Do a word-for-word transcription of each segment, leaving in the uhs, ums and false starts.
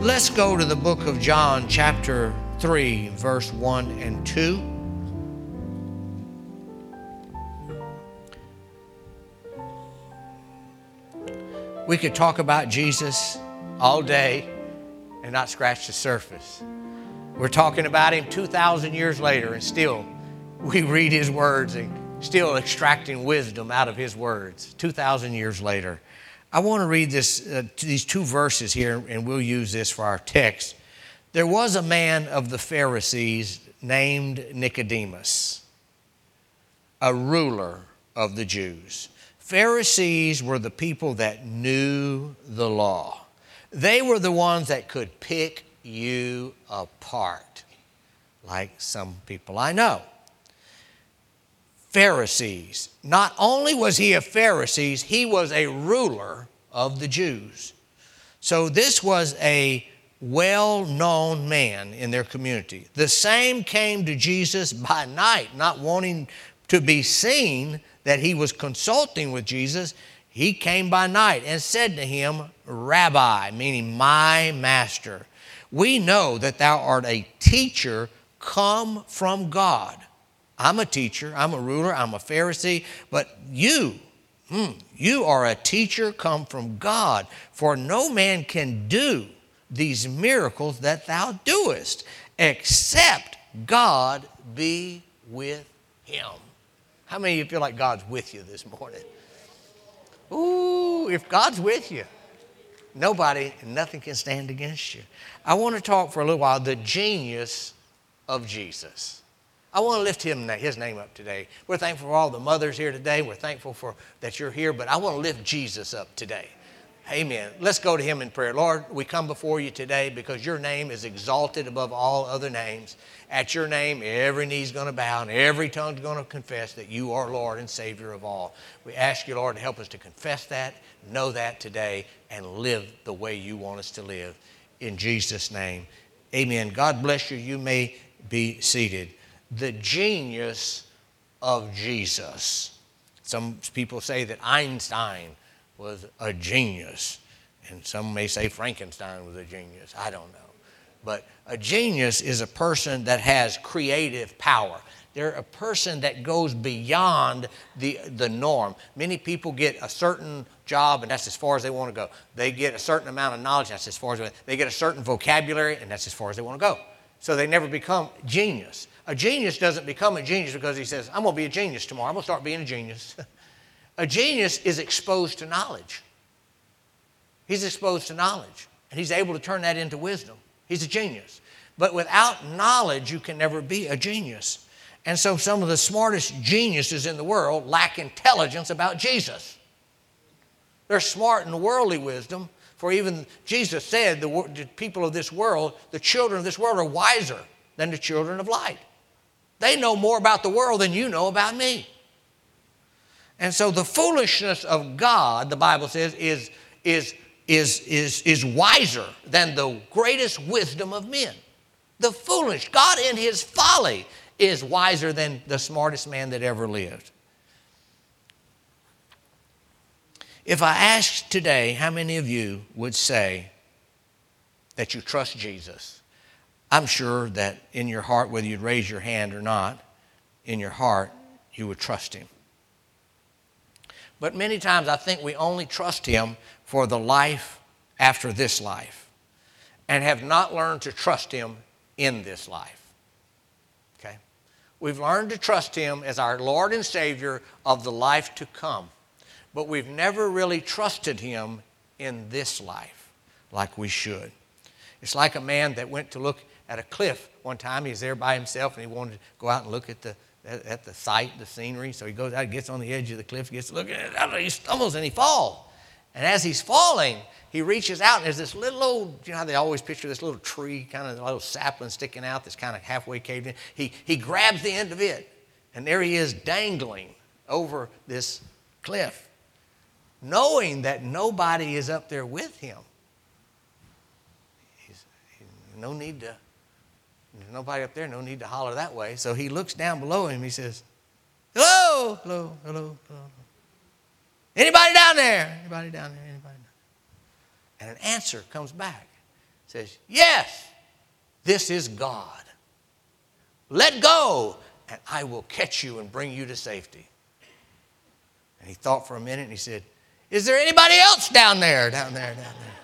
Let's go to the book of John, chapter three, verse one and two. We could talk about Jesus all day and not scratch the surface. We're talking about him two thousand years later, and still we read his words and still extracting wisdom out of his words two thousand years later. I want to read this, uh, these two verses here, and we'll use this for our text. There was a man of the Pharisees named Nicodemus, a ruler of the Jews. Pharisees were the people that knew the law. They were the ones that could pick you apart, like some people I know. Pharisees. Not only was he a Pharisee, he was a ruler of the Jews. So this was a well-known man in their community. The same came to Jesus by night, not wanting to be seen that he was consulting with Jesus. He came by night and said to him, Rabbi, meaning my master, we know that thou art a teacher come from God. I'm a teacher, I'm a ruler, I'm a Pharisee, but you, hmm, you are a teacher come from God, for no man can do these miracles that thou doest, except God be with him. How many of you feel like God's with you this morning? Ooh, if God's with you, nobody and nothing can stand against you. I want to talk for a little while the genius of Jesus. I want to lift him, his name up today. We're thankful for all the mothers here today. We're thankful for that you're here, but I want to lift Jesus up today. Amen. Let's go to him in prayer. Lord, we come before you today because your name is exalted above all other names. At your name, every knee's going to bow and every tongue's going to confess that you are Lord and Savior of all. We ask you, Lord, to help us to confess that, know that today, and live the way you want us to live. In Jesus' name, amen. God bless you. You may be seated. The genius of Jesus. Some people say that Einstein was a genius, and some may say Frankenstein was a genius. I don't know. But a genius is a person that has creative power. They're a person that goes beyond the, the norm. Many people get a certain job, and that's as far as they want to go. They get a certain amount of knowledge, and that's as far as they, they get a certain vocabulary, and that's as far as they want to go. So they never become genius. A genius doesn't become a genius because he says, I'm going to be a genius tomorrow. I'm going to start being a genius. A genius is exposed to knowledge. He's exposed to knowledge, and he's able to turn that into wisdom. He's a genius. But without knowledge, you can never be a genius. And so some of the smartest geniuses in the world lack intelligence about Jesus. They're smart in worldly wisdom, for even Jesus said the, the people of this world, the children of this world are wiser than the children of light. They know more about the world than you know about me. And so the foolishness of God, the Bible says, is, is, is, is, is wiser than the greatest wisdom of men. The foolish, God in his folly is wiser than the smartest man that ever lived. If I asked today, how many of you would say that you trust Jesus? I'm sure that in your heart, whether you'd raise your hand or not, in your heart, you would trust him. But many times I think we only trust him for the life after this life and have not learned to trust him in this life. Okay? We've learned to trust him as our Lord and Savior of the life to come, but we've never really trusted him in this life like we should. It's like a man that went to look at a cliff one time. He was there by himself and he wanted to go out and look at the at the sight, the scenery. So he goes out, gets on the edge of the cliff, gets looking at it, he stumbles and he falls. And as he's falling, he reaches out and there's this little old, you know how they always picture this little tree, kind of a little sapling sticking out that's kind of halfway caved in. He, he grabs the end of it, and there he is dangling over this cliff, knowing that nobody is up there with him. He's, he, no need to There's nobody up there, no need to holler that way. So he looks down below him. He says, hello, hello, hello, hello. Anybody down there? Anybody down there? Anybody down there? And an answer comes back. says, yes, this is God. Let go, and I will catch you and bring you to safety. And he thought for a minute, and he said, is there anybody else down there, down there, down there?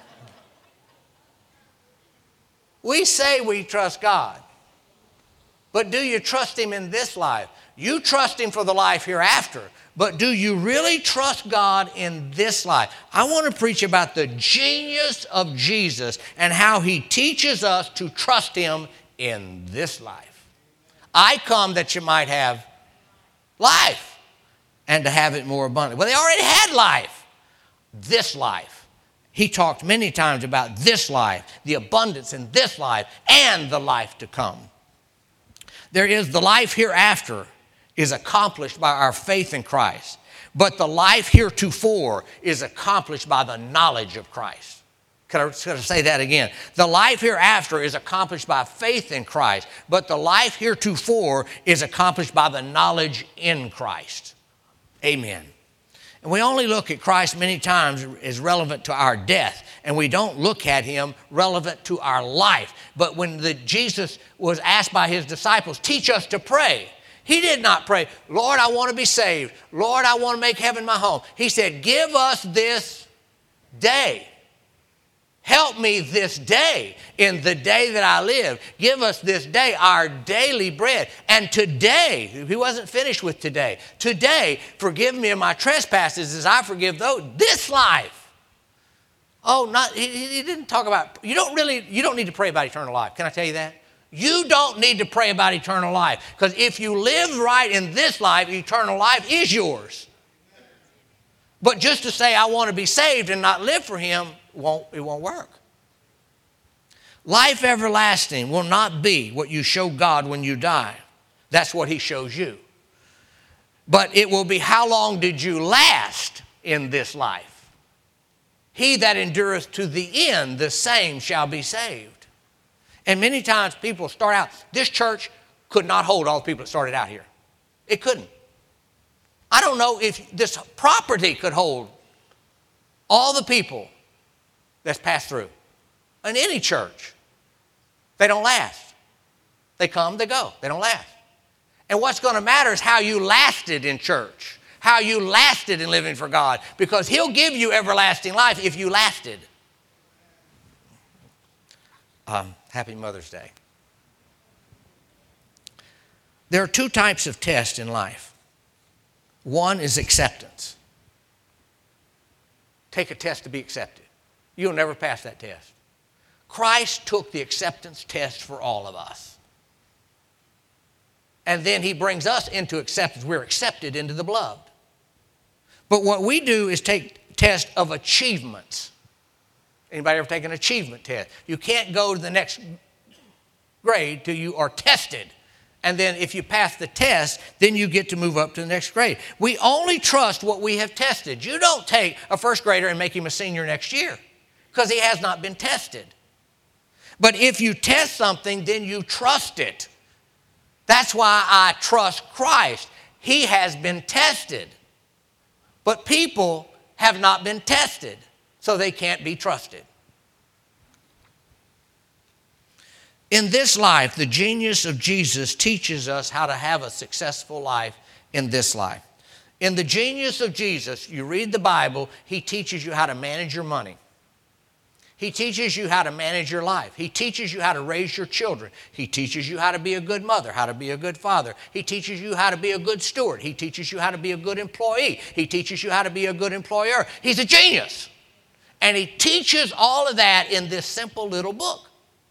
We say we trust God, but do you trust him in this life? You trust him for the life hereafter, but do you really trust God in this life? I want to preach about the genius of Jesus and how he teaches us to trust him in this life. I come that you might have life and to have it more abundantly. Well, they already had life. This life. He talked many times about this life, the abundance in this life, and the life to come. There is the life hereafter is accomplished by our faith in Christ, but the life heretofore is accomplished by the knowledge of Christ. Can I, can I say that again? The life hereafter is accomplished by faith in Christ, but the life heretofore is accomplished by the knowledge in Christ. Amen. And we only look at Christ many times as relevant to our death, and we don't look at him relevant to our life. But when the, Jesus was asked by his disciples, teach us to pray, he did not pray, Lord, I want to be saved. Lord, I want to make heaven my home. He said, give us this day. Help me this day in the day that I live. Give us this day our daily bread. And today, he wasn't finished with today. Today, forgive me of my trespasses as I forgive those. This life. Oh, not he, he didn't talk about, you don't really, you don't need to pray about eternal life. Can I tell you that? You don't need to pray about eternal life. Because if you live right in this life, eternal life is yours. But just to say I want to be saved and not live for him, won't, it won't work. Life everlasting will not be what you show God when you die. That's what he shows you. But it will be how long did you last in this life? He that endureth to the end, the same shall be saved. And many times people start out, this church could not hold all the people that started out here. It couldn't. I don't know if this property could hold all the people that's passed through. In any church, they don't last. They come, they go. They don't last. And what's going to matter is how you lasted in church, how you lasted in living for God, because he'll give you everlasting life if you lasted. Um, happy Mother's Day. There are two types of tests in life. One is acceptance. Take a test to be accepted. You'll never pass that test. Christ took the acceptance test for all of us. And then he brings us into acceptance. We're accepted into the beloved. But what we do is take test of achievements. Anybody ever take an achievement test? You can't go to the next grade till you are tested. And then if you pass the test, then you get to move up to the next grade. We only trust what we have tested. You don't take a first grader and make him a senior next year because he has not been tested. But if you test something, then you trust it. That's why I trust Christ. He has been tested. But people have not been tested, so they can't be trusted. In this life, the genius of Jesus teaches us how to have a successful life in this life. In the genius of Jesus, you read the Bible, he teaches you how to manage your money. He teaches you how to manage your life. He teaches you how to raise your children. He teaches you how to be a good mother, how to be a good father. He teaches you how to be a good steward. He teaches you how to be a good employee. He teaches you how to be a good employer. He's a genius. And he teaches all of that in this simple little book.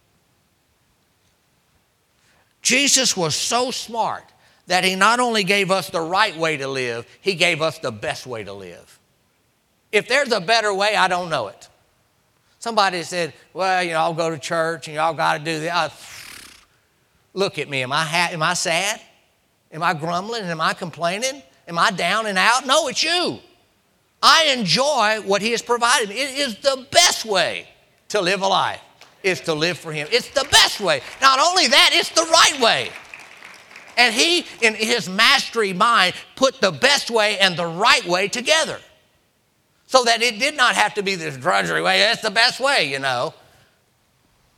Jesus was so smart that he not only gave us the right way to live, he gave us the best way to live. If there's a better way, I don't know it. Somebody said, well, you know, I'll go to church and y'all got to do that. Look at me. Am I, ha- am I sad? Am I grumbling? Am I complaining? Am I down and out? No, it's you. I enjoy what he has provided me. It is the best way to live a life, is to live for him. It's the best way. Not only that, it's the right way. And he, in his mastery mind, put the best way and the right way together. So that it did not have to be this drudgery way. That's the best way, you know.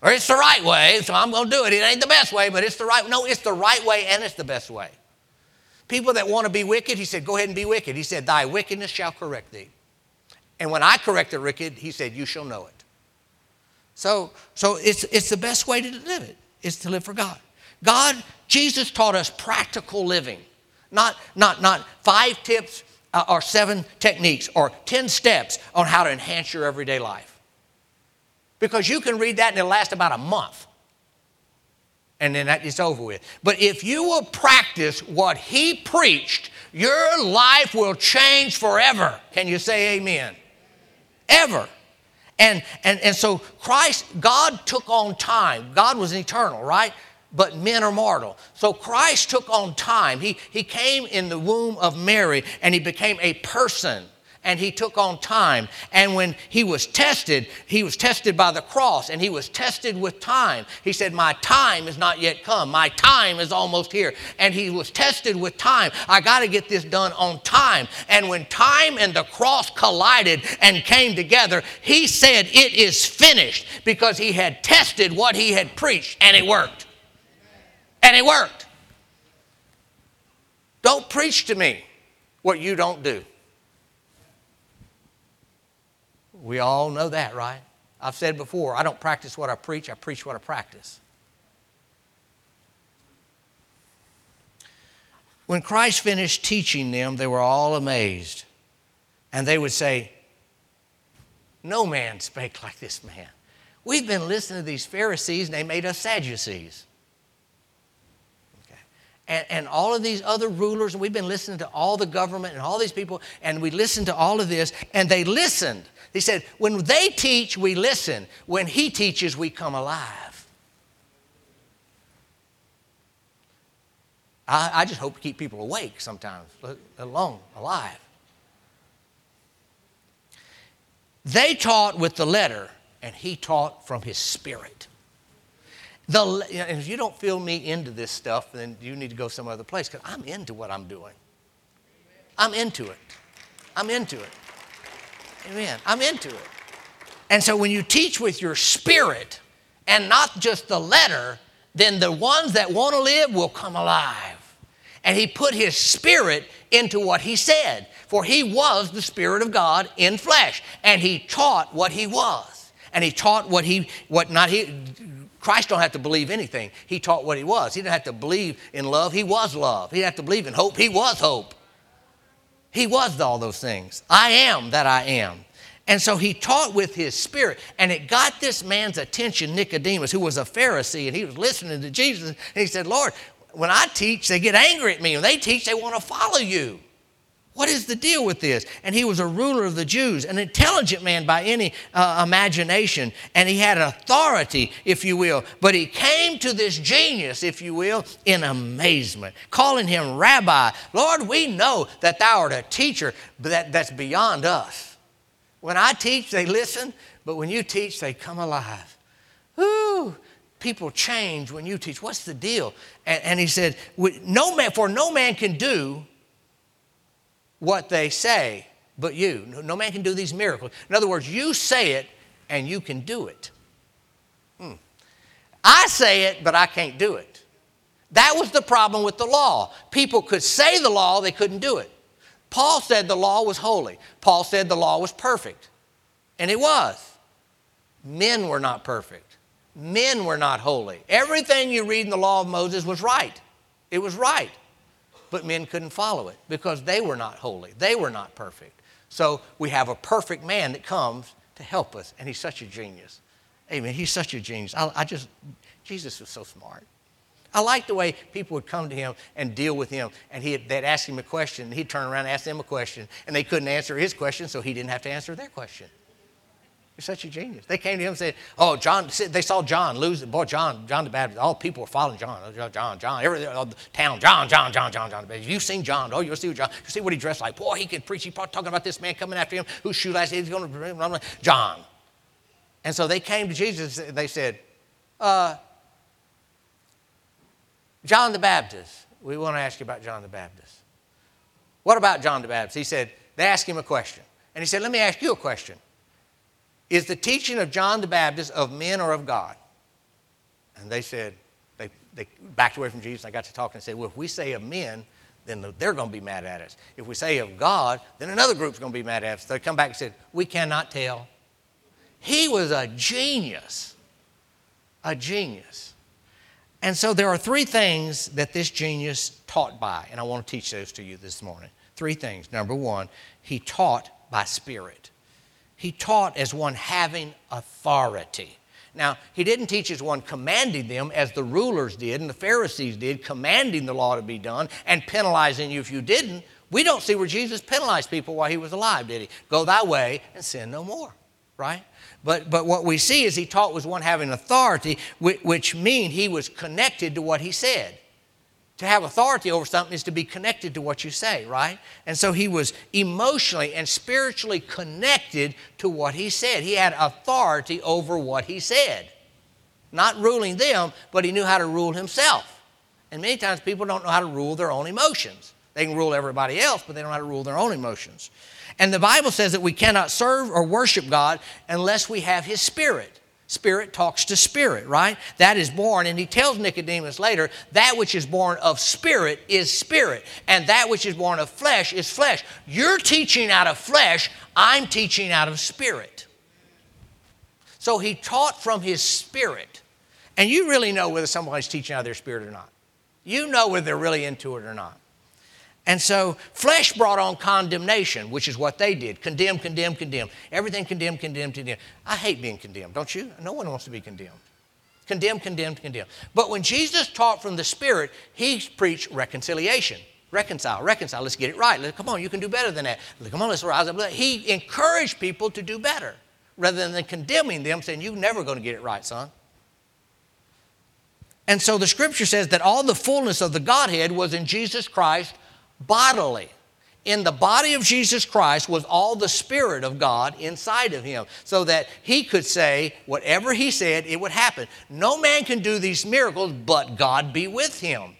Or it's the right way, so I'm going to do it. It ain't the best way, but it's the right. No, it's the right way and it's the best way. People that want to be wicked, he said, go ahead and be wicked. He said, thy wickedness shall correct thee. And when I correct the wicked, he said, you shall know it. So, so it's, it's the best way to live it, is to live for God. God, Jesus taught us practical living, not, not, not five tips uh, or seven techniques or ten steps on how to enhance your everyday life. Because you can read that and it'll last about a month. And then that, it's over with. But if you will practice what he preached, your life will change forever. Can you say amen? Ever. And, and, and so Christ, God took on time. God was eternal, right? But men are mortal. So Christ took on time. He, he came in the womb of Mary and he became a person. And he took on time. And when he was tested, he was tested by the cross and he was tested with time. He said, my time is not yet come. My time is almost here. And he was tested with time. I got to get this done on time. And when time and the cross collided and came together, he said, it is finished, because he had tested what he had preached and it worked. And it worked. Don't preach to me what you don't do. We all know that, right? I've said before, I don't practice what I preach, I preach what I practice. When Christ finished teaching them, they were all amazed. And they would say, no man spake like this man. We've been listening to these Pharisees and they made us Sadducees. Okay. And, and all of these other rulers, and we've been listening to all the government and all these people, and we listened to all of this, and they listened. He said, when they teach, we listen. When he teaches, we come alive. I, I just hope to keep people awake sometimes, let alone alive. They taught with the letter, and he taught from his spirit. The, and if you don't feel me into this stuff, then you need to go some other place, because I'm into what I'm doing. I'm into it. I'm into it. Amen. I'm into it. And so when you teach with your spirit and not just the letter, then the ones that want to live will come alive. And he put his spirit into what he said. For he was the Spirit of God in flesh. And he taught what he was. And he taught what he, what not he, Christ don't have to believe anything. He taught what he was. He didn't have to believe in love. He was love. He didn't have to believe in hope. He was hope. He was all those things. I am that I am. And so he taught with his spirit. And it got this man's attention, Nicodemus, who was a Pharisee. And he was listening to Jesus. And he said, Lord, when I teach, they get angry at me. When they teach, they want to follow you. What is the deal with this? And he was a ruler of the Jews, an intelligent man by any uh, imagination. And he had authority, if you will. But he came to this genius, if you will, in amazement, calling him Rabbi. Lord, we know that thou art a teacher that, that's beyond us. When I teach, they listen. But when you teach, they come alive. Ooh, people change when you teach. What's the deal? And, and he said, no man, for no man can do what they say, but you. No man can do these miracles. In other words, you say it and you can do it. Hmm. I say it, but I can't do it. That was the problem with the law. People could say the law, they couldn't do it. Paul said the law was holy. Paul said the law was perfect. And it was. Men were not perfect. Men were not holy. Everything you read in the law of Moses was right. It was right. But men couldn't follow it because they were not holy. They were not perfect. So we have a perfect man that comes to help us, and he's such a genius. Amen. He's such a genius. I, I just, Jesus was so smart. I like the way people would come to him and deal with him, and he'd, they'd ask him a question, and he'd turn around and ask them a question, and they couldn't answer his question, so he didn't have to answer their question. He's such a genius. They came to him and said, oh, John, they saw John lose it. Boy, John, John the Baptist, all people were following John. John, John, every all the town, John, John, John, John, John the Baptist. You've seen John. Oh, you'll see what John, you see what he dressed like. Boy, he could preach. He's talking about this man coming after him, whose shoelace he's going to, John. And so they came to Jesus, and they said, uh, John the Baptist, we want to ask you about John the Baptist. What about John the Baptist? He said, they asked him a question. And he said, let me ask you a question. Is the teaching of John the Baptist of men or of God? And they said, they, they backed away from Jesus. I got to talking and said, well, if we say of men, then they're going to be mad at us. If we say of God, then another group's going to be mad at us. They come back and said, we cannot tell. He was a genius, a genius. And so there are three things that this genius taught by, and I want to teach those to you this morning. Three things. Number one, he taught by spirit. He taught as one having authority. Now, he didn't teach as one commanding them as the rulers did and the Pharisees did, commanding the law to be done and penalizing you if you didn't. We don't see where Jesus penalized people while he was alive, did he? Go thy way and sin no more, right? But, but what we see is he taught was one having authority, which, which means he was connected to what he said. To have authority over something is to be connected to what you say, right? And so he was emotionally and spiritually connected to what he said. He had authority over what he said. Not ruling them, but he knew how to rule himself. And many times people don't know how to rule their own emotions. They can rule everybody else, but they don't know how to rule their own emotions. And the Bible says that we cannot serve or worship God unless we have his spirit. Spirit talks to spirit, right? That is born, and he tells Nicodemus later, that which is born of spirit is spirit, and that which is born of flesh is flesh. You're teaching out of flesh, I'm teaching out of spirit. So he taught from his spirit. And you really know whether somebody's teaching out of their spirit or not. You know whether they're really into it or not. And so flesh brought on condemnation, which is what they did. Condemn, condemn, condemn. Everything condemn, condemn, condemn. I hate being condemned, don't you? No one wants to be condemned. Condemn, condemn, condemn. But when Jesus taught from the Spirit, he preached reconciliation. Reconcile, reconcile. Let's get it right. Let's, come on, you can do better than that. Come on, let's rise up. He encouraged people to do better rather than condemning them, saying, you're never going to get it right, son. And so the Scripture says that all the fullness of the Godhead was in Jesus Christ bodily. In the body of Jesus Christ was all the Spirit of God inside of him, so that he could say whatever he said, it would happen. No man can do these miracles, but God be with him.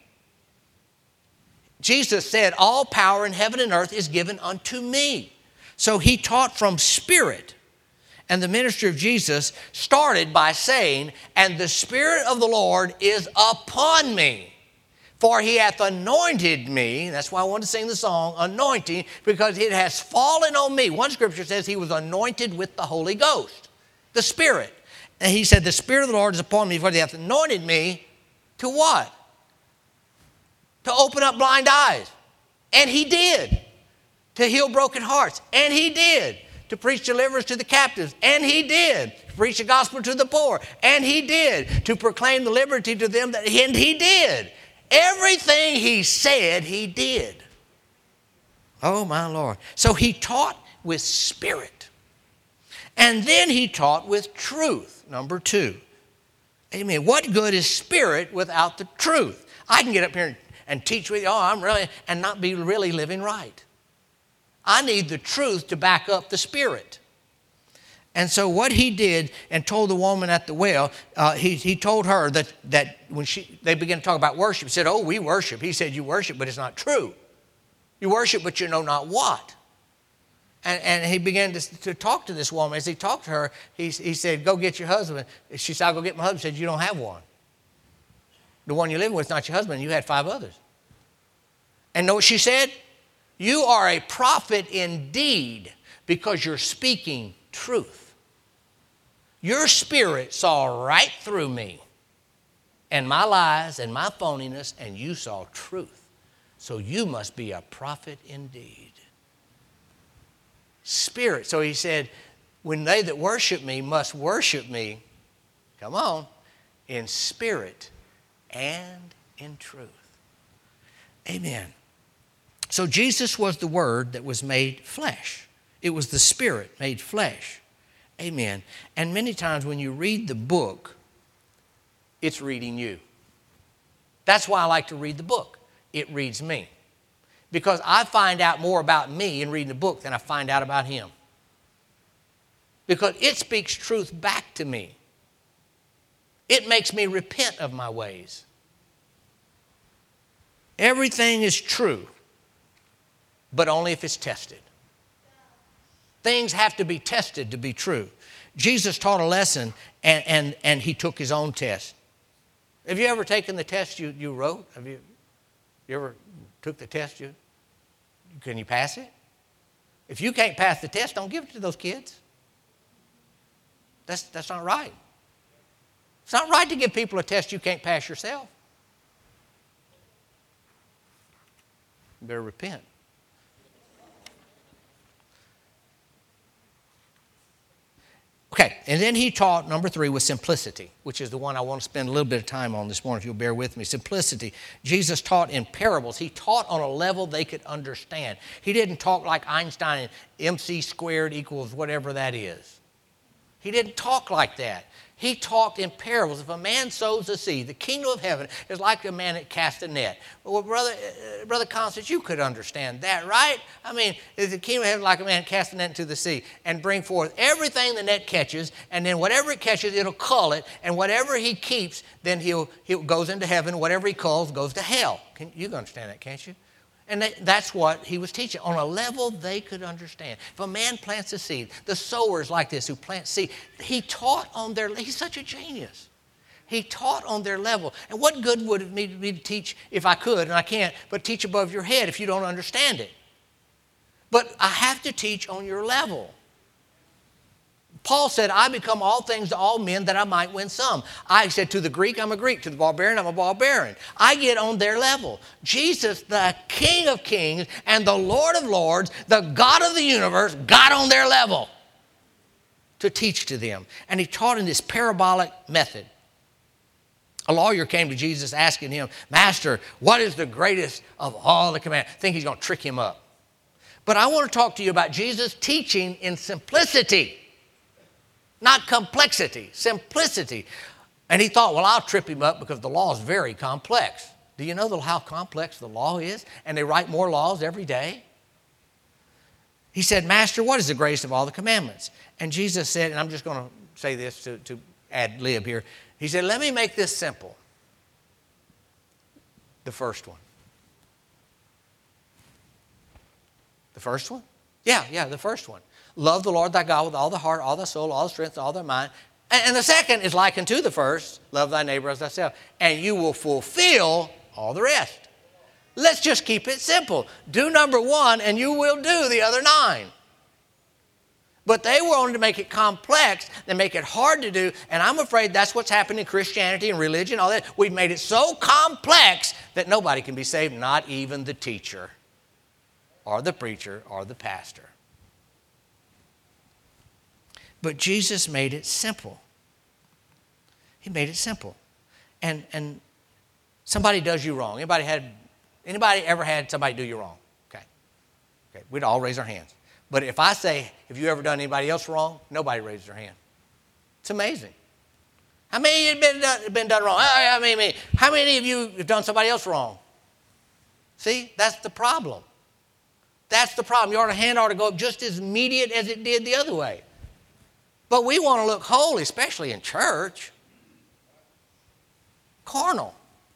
Jesus said, all power in heaven and earth is given unto me. So he taught from spirit. And the ministry of Jesus started by saying, and the Spirit of the Lord is upon me. For he hath anointed me. That's why I want to sing the song, anointing, because it has fallen on me. One scripture says he was anointed with the Holy Ghost, the Spirit. And he said, the Spirit of the Lord is upon me, for he hath anointed me to what? To open up blind eyes. And he did. To heal broken hearts. And he did. To preach deliverance to the captives. And he did. To preach the gospel to the poor. And he did. To proclaim the liberty to them. That, and he did. Everything he said, he did. Oh, my Lord. So he taught with spirit. And then he taught with truth, number two. Amen. What good is spirit without the truth? I can get up here and, and teach with you, oh, I'm really, and not be really living right. I need the truth to back up the spirit. And so what he did and told the woman at the well, uh, he, he told her that, that when she they began to talk about worship, he said, oh, we worship. He said, you worship, but it's not true. You worship, but you know not what. And, and he began to, to talk to this woman. As he talked to her, he, he said, go get your husband. She said, I'll go get my husband. He said, you don't have one. The one you're living with is not your husband. You had five others. And know what she said? You are a prophet indeed because you're speaking truth. Your spirit saw right through me and my lies and my phoniness, and you saw truth. So you must be a prophet indeed. Spirit. So he said, when they that worship me must worship me, come on, in spirit and in truth. Amen. So Jesus was the Word that was made flesh. It was the Spirit made flesh. Amen. And many times when you read the book, it's reading you. That's why I like to read the book. It reads me. Because I find out more about me in reading the book than I find out about him. Because it speaks truth back to me. It makes me repent of my ways. Everything is true, but only if it's tested. Things have to be tested to be true. Jesus taught a lesson, and, and, and he took his own test. Have you ever taken the test you, you wrote? Have you, you ever took the test? You, can you pass it? If you can't pass the test, don't give it to those kids. That's, that's not right. It's not right to give people a test you can't pass yourself. You better repent. Okay, and then he taught, number three, was simplicity, which is the one I want to spend a little bit of time on this morning, if you'll bear with me. Simplicity. Jesus taught in parables. He taught on a level they could understand. He didn't talk like Einstein, M C squared equals whatever that is. He didn't talk like that. He talked in parables. If a man sows a seed, the kingdom of heaven is like a man that casts a net. Well, Brother, uh, Brother Constance, you could understand that, right? I mean, is the kingdom of heaven like a man casts a net into the sea and bring forth everything the net catches, and then whatever it catches, it'll cull it, and whatever he keeps, then he'll, he goes into heaven. Whatever he culls goes to hell. Can, you can understand that, can't you? And they, that's what he was teaching, on a level they could understand. If a man plants a seed, the sowers like this who plant seed, he taught on their, he's such a genius. He taught on their level. And what good would it be to teach, if I could, and I can't, but teach above your head if you don't understand it? But I have to teach on your level. Paul said, I become all things to all men that I might win some. I said, to the Greek, I'm a Greek. To the barbarian, I'm a barbarian. I get on their level. Jesus, the King of kings and the Lord of lords, the God of the universe, got on their level to teach to them. And he taught in this parabolic method. A lawyer came to Jesus asking him, Master, what is the greatest of all the commandments? I think he's going to trick him up. But I want to talk to you about Jesus teaching in simplicity. Not complexity, simplicity. And he thought, well, I'll trip him up because the law is very complex. Do you know how complex the law is? And they write more laws every day. He said, Master, what is the greatest of all the commandments? And Jesus said, and I'm just going to say this to, to ad lib here. He said, let me make this simple. The first one. The first one? Yeah, yeah, the first one. Love the Lord thy God with all the heart, all the soul, all the strength, all the mind. And, and the second is like unto the first, love thy neighbor as thyself. And you will fulfill all the rest. Let's just keep it simple. Do number one and you will do the other nine. But they wanted to make it complex and make it hard to do. And I'm afraid that's what's happened in Christianity and religion, all that. We've made it so complex that nobody can be saved, not even the teacher or the preacher or the pastor. But Jesus made it simple. He made it simple. And and somebody does you wrong. Anybody had anybody ever had somebody do you wrong? Okay. Okay. We'd all raise our hands. But if I say, have you ever done anybody else wrong? Nobody raises their hand. It's amazing. How many have been done, been done wrong? How many, how many of you have done somebody else wrong? See, that's the problem. That's the problem. Your hand ought to go up just as immediate as it did the other way. But we want to look holy, especially in church. Carnal.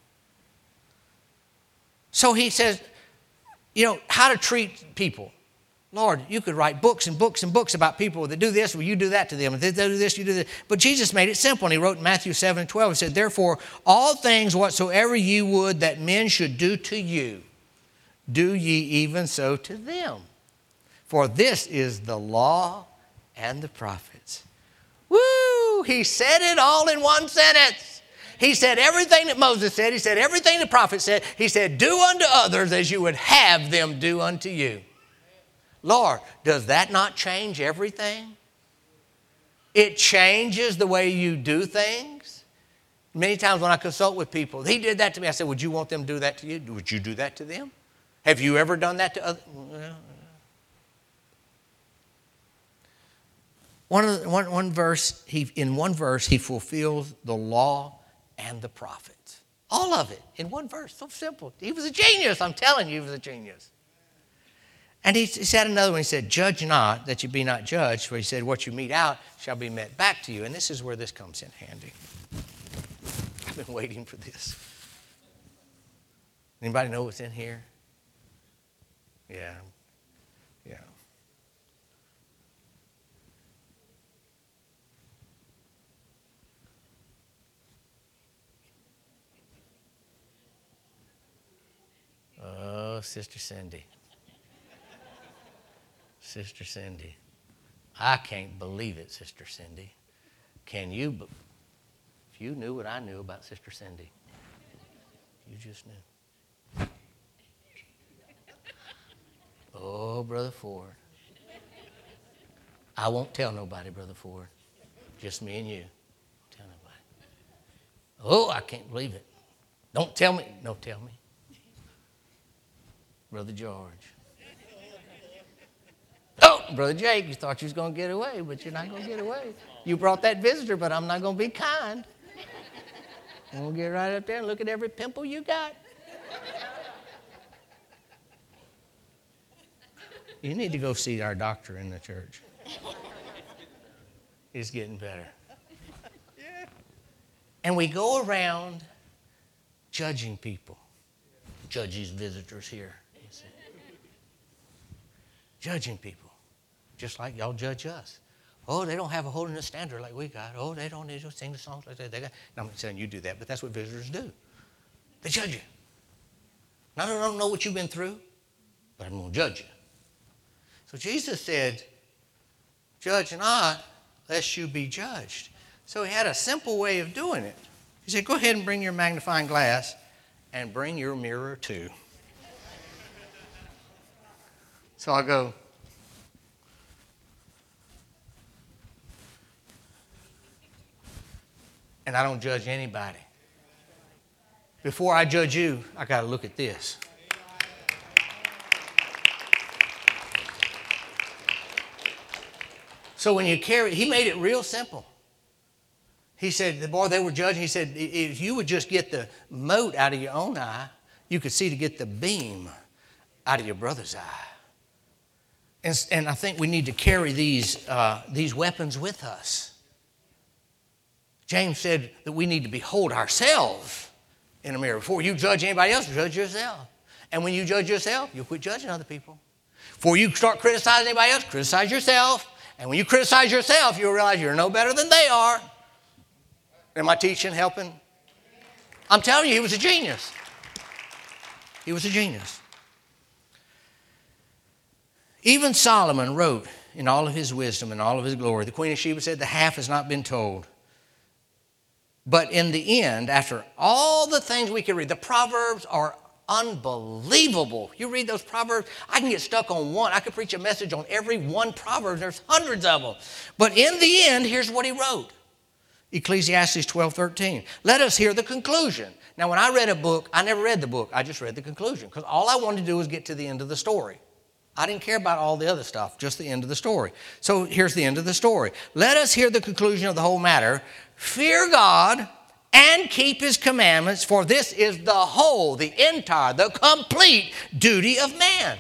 So he says, you know, how to treat people. Lord, you could write books and books and books about people that do this, well, you do that to them. If they do this, you do that. But Jesus made it simple, and he wrote in Matthew seven and twelve, he said, therefore, all things whatsoever you would that men should do to you, do ye even so to them. For this is the law and the prophets. Woo! He said it all in one sentence. He said everything that Moses said. He said everything the prophet said. He said, do unto others as you would have them do unto you. Lord, does that not change everything? It changes the way you do things. Many times when I consult with people, he did that to me. I said, would you want them to do that to you? Would you do that to them? Have you ever done that to others? One, of the, one, one verse, he, in one verse, he fulfills the law and the prophets. All of it in one verse. So simple. He was a genius. I'm telling you, he was a genius. And he, he said another one. He said, judge not that you be not judged. For he said, what you mete out shall be met back to you. And this is where this comes in handy. I've been waiting for this. Anybody know what's in here? Yeah. Yeah. Sister Cindy. Sister Cindy. I can't believe it, Sister Cindy. Can you? If you knew what I knew about Sister Cindy, you just knew. Oh, Brother Ford. I won't tell nobody, Brother Ford. Just me and you. Tell nobody. Oh, I can't believe it. Don't tell me. No, tell me. Brother George. Oh, Brother Jake, you thought you was going to get away, but you're not going to get away. You brought that visitor, but I'm not going to be kind. I'm going to get right up there and look at every pimple you got. You need to go see our doctor in the church. It's getting better. And we go around judging people. Judge these visitors here. You see. Judging people. Just like y'all judge us. Oh, they don't have a holiness standard like we got. Oh, they don't need to sing the songs like that. They got. Now, I'm not saying you do that, but that's what visitors do. They judge you. Now, I don't know what you've been through, but I'm going to judge you. So Jesus said, judge not, lest you be judged. So he had a simple way of doing it. He said, go ahead and bring your magnifying glass and bring your mirror too. So I go, and I don't judge anybody. Before I judge you, I got to look at this. So when you carry, he made it real simple. He said, the boy they were judging, he said, if you would just get the mote out of your own eye, you could see to get the beam out of your brother's eye. And, and I think we need to carry these, uh, these weapons with us. James said that we need to behold ourselves in a mirror. Before you judge anybody else, judge yourself. And when you judge yourself, you'll quit judging other people. Before you start criticizing anybody else, criticize yourself. And when you criticize yourself, you'll realize you're no better than they are. Am I teaching, helping? I'm telling you, he was a genius. He was a genius. Even Solomon wrote in all of his wisdom and all of his glory. The Queen of Sheba said, the half has not been told. But in the end, after all the things we can read, the Proverbs are unbelievable. You read those Proverbs, I can get stuck on one. I could preach a message on every one Proverb. There's hundreds of them. But in the end, here's what he wrote. Ecclesiastes twelve thirteen. Let us hear the conclusion. Now, when I read a book, I never read the book. I just read the conclusion because all I wanted to do was get to the end of the story. I didn't care about all the other stuff, just the end of the story. So here's the end of the story. Let us hear the conclusion of the whole matter. Fear God and keep his commandments, for this is the whole, the entire, the complete duty of man.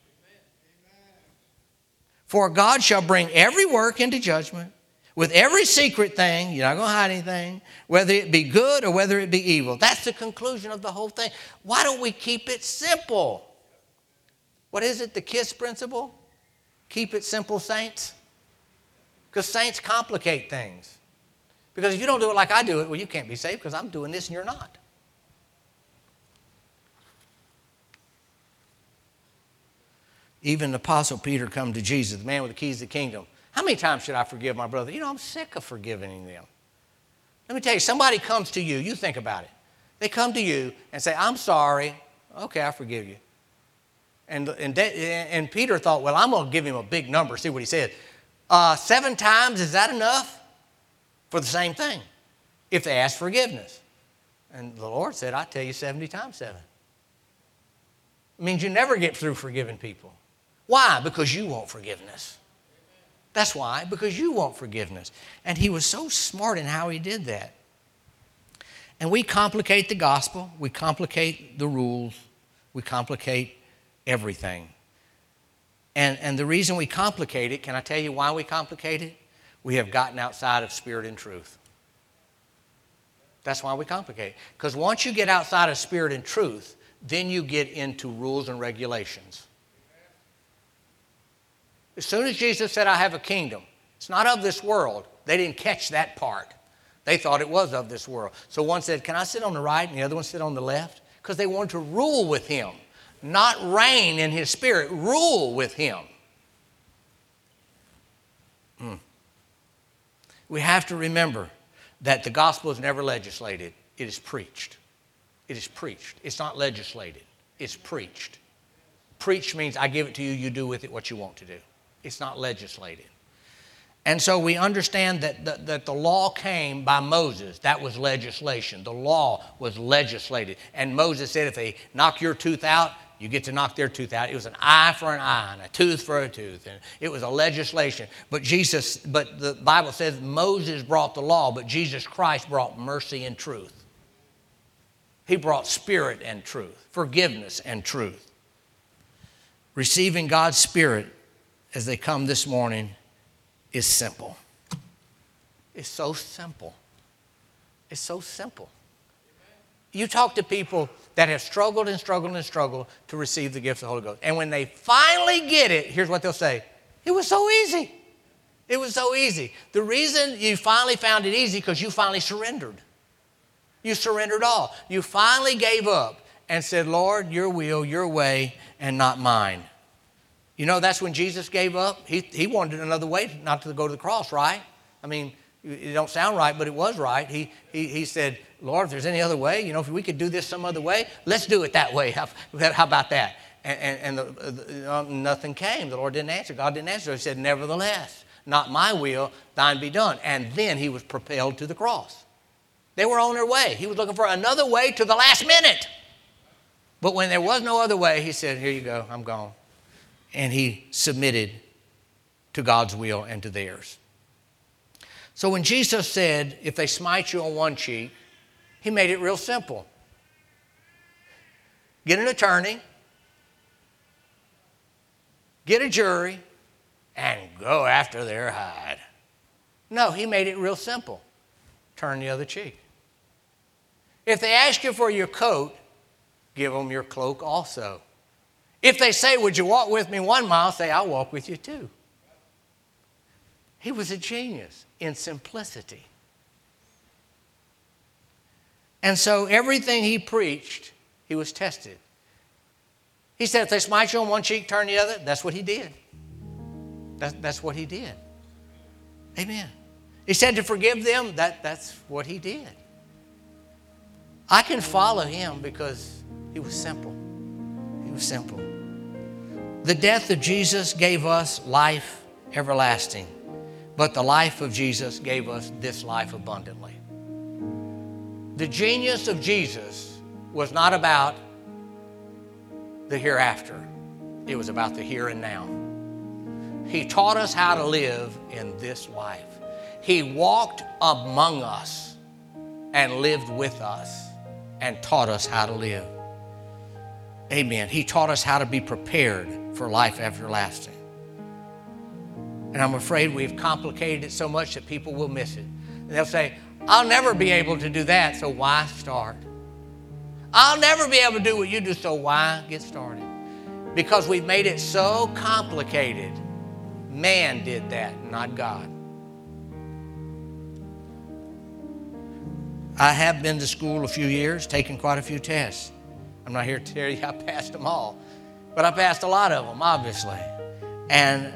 For God shall bring every work into judgment with every secret thing. You're not going to hide anything, whether it be good or whether it be evil. That's the conclusion of the whole thing. Why don't we keep it simple? What is it, the KISS principle? Keep it simple, saints. Because saints complicate things. Because if you don't do it like I do it, well, you can't be saved because I'm doing this and you're not. Even the Apostle Peter come to Jesus, the man with the keys to the kingdom. How many times should I forgive my brother? You know, I'm sick of forgiving them. Let me tell you, somebody comes to you, you think about it. They come to you and say, I'm sorry. Okay, I forgive you. And, and, and Peter thought, well, I'm going to give him a big number, see what he said. Uh, seven times, is that enough? For the same thing, if they ask forgiveness. And the Lord said, I tell you seventy times seven. It means you never get through forgiving people. Why? Because you want forgiveness. That's why, because you want forgiveness. And he was so smart in how he did that. And we complicate the gospel. We complicate the rules. We complicate everything. And, and the reason we complicate it, can I tell you why we complicate it? We have gotten outside of spirit and truth. That's why we complicate it. Because once you get outside of spirit and truth, then you get into rules and regulations. As soon as Jesus said, I have a kingdom, it's not of this world. They didn't catch that part. They thought it was of this world. So one said, can I sit on the right? And the other one sit on the left? Because they wanted to rule with him. not reign in his spirit, rule with him. Mm. We have to remember that the gospel is never legislated. It is preached. It is preached. It's not legislated. It's preached. Preached means I give it to you, you do with it what you want to do. It's not legislated. And so we understand that the, that the law came by Moses. That was legislation. The law was legislated. And Moses said, if they knock your tooth out, you get to knock their tooth out. It was an eye for an eye and a tooth for a tooth. And it was a legislation. But Jesus, but the Bible says Moses brought the law, but Jesus Christ brought mercy and truth. He brought spirit and truth, forgiveness and truth. Receiving God's Spirit as they come this morning is simple. It's so simple. It's so simple. You talk to people that have struggled and struggled and struggled to receive the gift of the Holy Ghost. And when they finally get it, here's what they'll say. It was so easy. It was so easy. The reason you finally found it easy because you finally surrendered. You surrendered all. You finally gave up and said, Lord, your will, your way, and not mine. You know, that's when Jesus gave up. He, he wanted another way not to go to the cross, right? I mean, it don't sound right, but it was right. He, he, he said, Lord, if there's any other way, you know, if we could do this some other way, let's do it that way. How, how about that? And, and, and the, the, um, nothing came. The Lord didn't answer. God didn't answer. He said, nevertheless, not my will, thine be done. And then he was propelled to the cross. They were on their way. He was looking for another way to the last minute. But when there was no other way, he said, here you go, I'm gone. And he submitted to God's will and to theirs. So when Jesus said, if they smite you on one cheek, he made it real simple. Get an attorney, get a jury, and go after their hide. No, he made it real simple. Turn the other cheek. If they ask you for your coat, give them your cloak also. If they say, would you walk with me one mile, say, I'll walk with you two. He was a genius in simplicity. And so everything he preached, he was tested. He said, if they smite you on one cheek, turn the other. That's what he did. That's, that's what he did. Amen. He said to forgive them. That, that's what he did. I can follow him because he was simple. He was simple. The death of Jesus gave us life everlasting, but the life of Jesus gave us this life abundantly. The genius of Jesus was not about the hereafter. It was about the here and now. He taught us how to live in this life. He walked among us and lived with us and taught us how to live. Amen. He taught us how to be prepared for life everlasting. And I'm afraid we've complicated it so much that people will miss it. And they'll say, I'll never be able to do that, so why start? I'll never be able to do what you do, so why get started? Because we've made it so complicated. Man did that, not God. I have been to school a few years, taken quite a few tests. I'm not here to tell you I passed them all, but I passed a lot of them, obviously. And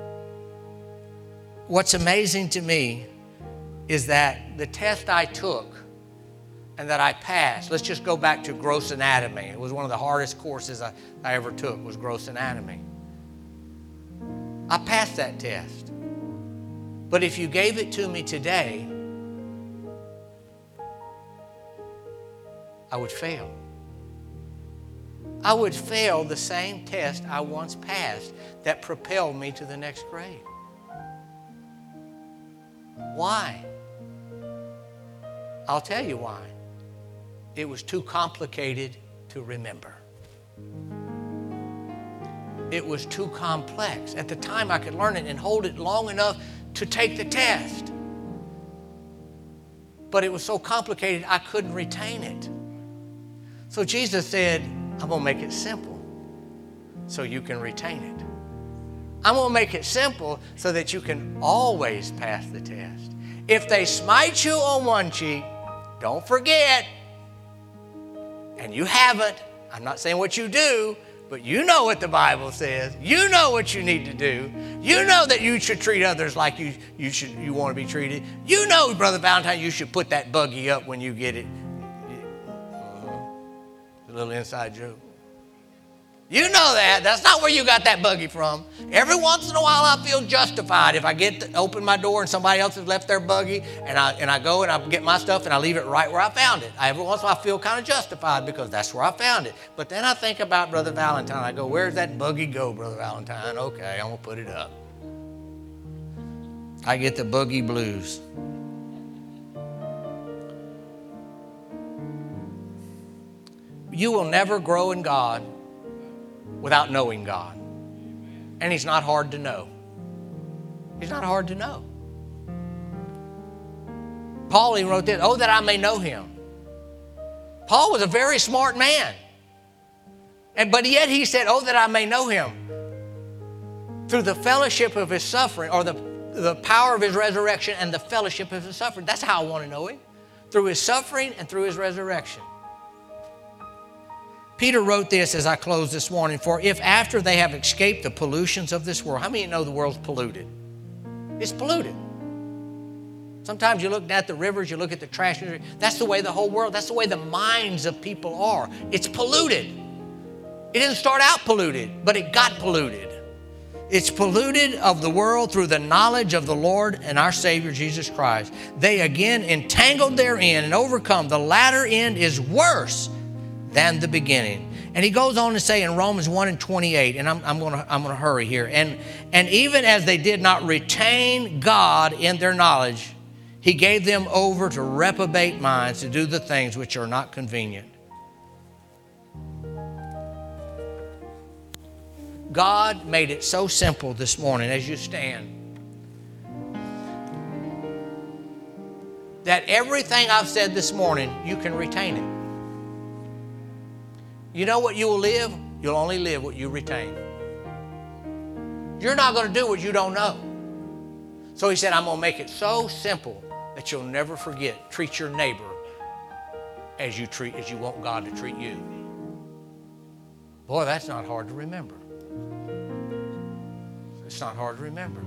what's amazing to me is that the test I took and that I passed, let's just go back to gross anatomy. It was one of the hardest courses I, I ever took was gross anatomy. I passed that test. But if you gave it to me today, I would fail. I would fail the same test I once passed that propelled me to the next grade. Why? I'll tell you why. It was too complicated to remember. It was too complex. At the time, I could learn it and hold it long enough to take the test. But it was so complicated, I couldn't retain it. So Jesus said, I'm going to make it simple so you can retain it. I'm going to make it simple so that you can always pass the test. If they smite you on one cheek, don't forget, and you haven't, I'm not saying what you do, But you know what the Bible says. You know what you need to do. You know that you should treat others like you, you, should, you want to be treated. You know, Brother Valentine, you should put that buggy up when you get it. Uh-huh. A little inside joke. You know that. That's not where you got that buggy from. Every once in a while, I feel justified if I get to open my door and somebody else has left their buggy, and I and I go and I get my stuff and I leave it right where I found it. I, every once in a while, I feel kind of justified because that's where I found it. But then I think about Brother Valentine. I go, where's that buggy go, Brother Valentine? Okay, I'm going to put it up. I get the buggy blues. You will never grow in God without knowing God. And he's not hard to know. He's not hard to know. Paul even wrote this, oh, that I may know him. Paul was a very smart man. And but yet he said, oh, that I may know him. Through the fellowship of his suffering, or the, the power of his resurrection and the fellowship of his suffering. That's how I want to know him. Through his suffering and through his resurrection. Peter wrote this as I close this morning, for if after they have escaped the pollutions of this world, how many know the world's polluted? It's polluted. Sometimes you look at the rivers, you look at the trash. That's the way the whole world, that's the way the minds of people are. It's polluted. It didn't start out polluted, but it got polluted. It's polluted of the world through the knowledge of the Lord and our Savior Jesus Christ. They again entangled therein and overcome. The latter end is worse than the beginning. And he goes on to say in Romans one and twenty-eight, and I'm, I'm going to I'm going to hurry here. And, and even as they did not retain God in their knowledge, he gave them over to reprobate minds to do the things which are not convenient. God made it so simple this morning as you stand that everything I've said this morning, you can retain it. You know what you will live? You'll only live what you retain. You're not going to do what you don't know. So he said, I'm going to make it so simple that you'll never forget. Treat your neighbor as you treat, as you want God to treat you. Boy, that's not hard to remember. It's not hard to remember.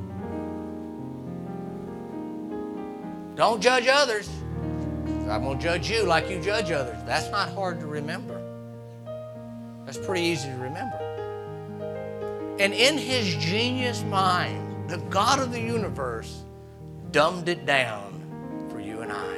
Don't judge others. I'm going to judge you like you judge others. That's not hard to remember. That's pretty easy to remember. And in his genius mind, the God of the universe dumbed it down for you and I.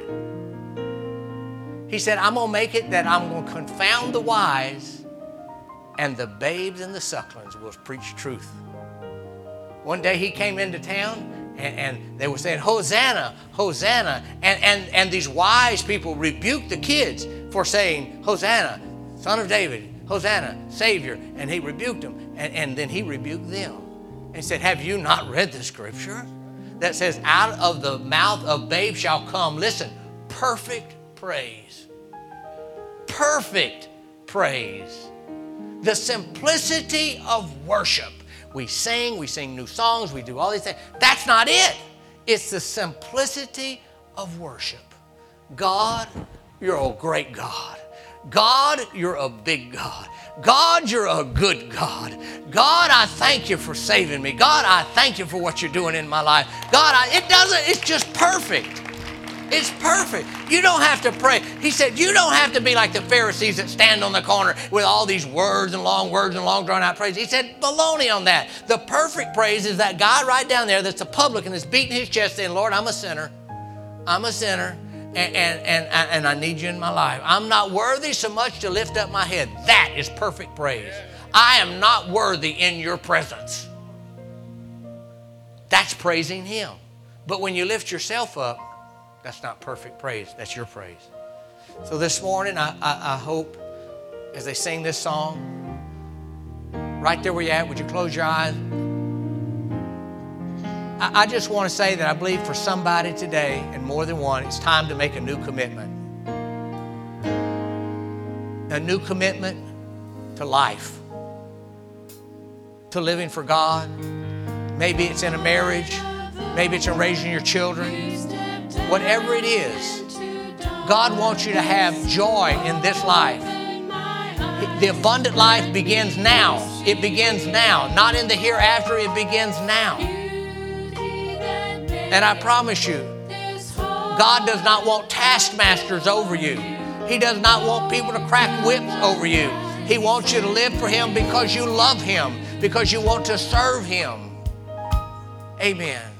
He said, I'm going to make it that I'm going to confound the wise, and the babes and the sucklings will preach truth. One day he came into town, and, and they were saying, Hosanna, Hosanna. And, and, and these wise people rebuked the kids for saying, Hosanna, Son of David. Hosanna, Savior. And he rebuked them. And, and then he rebuked them. And he said, have you not read the scripture that says, out of the mouth of babes shall come, listen, perfect praise. Perfect praise. The simplicity of worship. We sing, we sing new songs, we do all these things. That's not it. It's the simplicity of worship. God, you're a great God. God, you're a big God. God, you're a good God. God, I thank you for saving me. God, I thank you for what you're doing in my life. God, I, it doesn't, it's just perfect. It's perfect. You don't have to pray. He said, you don't have to be like the Pharisees that stand on the corner with all these words and long words and long drawn out praise. He said, baloney on that. The perfect praise is that guy right down there that's a publican that's beating his chest saying, Lord, I'm a sinner. I'm a sinner. And, and, and, and I need you in my life. I'm not worthy so much to lift up my head. That is perfect praise. I am not worthy in your presence. That's praising him. But when you lift yourself up, that's not perfect praise. That's your praise. So this morning, I, I, I hope as they sing this song, right there where you're at, would you close your eyes? I just want to say that I believe for somebody today, and more than one, it's time to make a new commitment. A new commitment to life, to living for God. Maybe it's in a marriage. Maybe it's in raising your children. Whatever it is, God wants you to have joy in this life. The abundant life begins now. It begins now. Not in the hereafter, it begins now. And I promise you, God does not want taskmasters over you. He does not want people to crack whips over you. He wants you to live for Him because you love Him, because you want to serve Him. Amen.